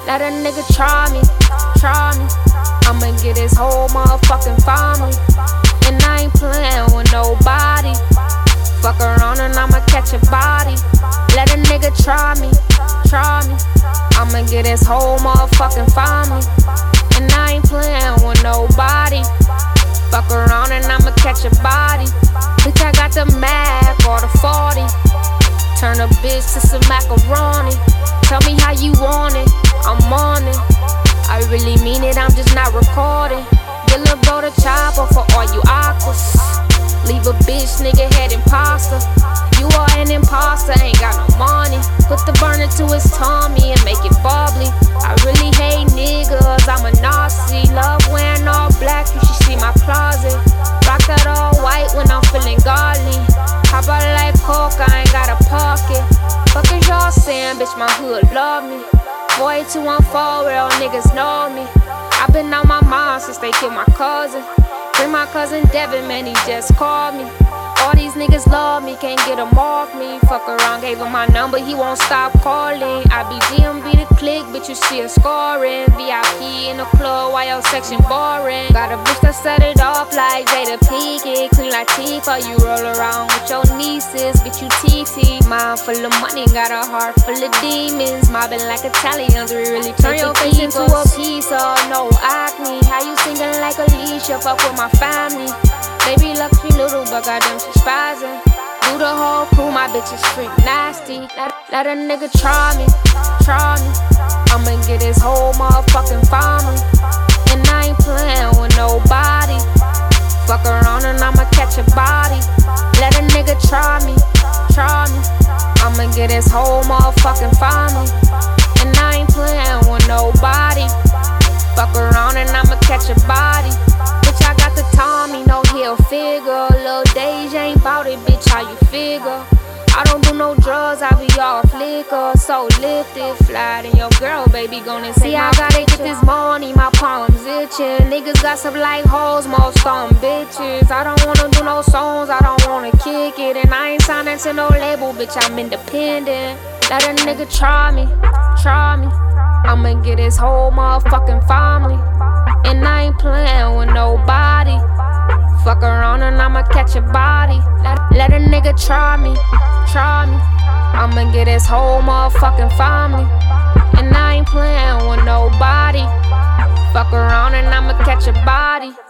Let a nigga try me. I'ma get his whole motherfucking family. And I ain't playing with nobody. Fuck around and I'ma catch a body. Let a nigga try me. I'ma get his whole motherfucking family. And I ain't playing with nobody. Fuck around and I'ma catch a body. Bitch, I got the Mac or the 40. Turn a bitch to some macaroni. Tell me how you want it, I'm on it. I really mean it, I'm just not recording. Get lil' bro the chopper for all you aquas. Leave a bitch, nigga, head imposter. You are an imposter, ain't got no money. Put the burner to his tummy and make it bubbly. I really hate niggas, I'm a Nazi. Love wearing all black, you should see my closet. Rock that all white when I'm feeling godly. Hop out like coke, I ain't got a pocket. Fuck is y'all saying, bitch, my hood love me. 48214, real niggas know me. I been on my mind since they killed my cousin. Bring my cousin Devin, man, he just called me. All these niggas love me, can't get him off me. Fuck around, gave him my number, he won't stop calling. I be GMB the click, bitch, you see her scoring. VIP in the club, while your section boring. Got a bitch that set it off like Jada Pinkett. Clean like Tifa, you roll around with your nieces, bitch, you TT. Mind full of money, got a heart full of demons. Mobbing like Italians, we really turn your face into a pizza. No acne, how you singing like Alicia? Fuck with my family. Baby lucky little, but goddamn she spazzing. Do the whole crew, my bitch is freak nasty. Let a nigga try me. I'ma get his whole motherfucking family. And I ain't playing with nobody. Fuck around and I'ma catch a body. Let a nigga try me. I'ma get his whole motherfucking family. And I ain't playing with nobody. Fuck around and I'ma catch a body. Bitch, I got the Tommy, no heel figure. Lil' Deja ain't bout it, bitch, how you figure? I don't do no drugs, I be all flicker. So lifted, fly than your girl, baby, gonna see. I gotta get this money, my palms itching. Niggas got some like hoes, most on bitches. I don't wanna do no songs, I don't wanna kick it. And I ain't signing to no label, bitch, I'm independent. Let a nigga try me. I'ma get his whole motherfucking family. And I ain't playing with nobody. Fuck around and I'ma catch a body. Let a nigga try me. I'ma get his whole motherfucking family. And I ain't playing with nobody. Fuck around and I'ma catch a body.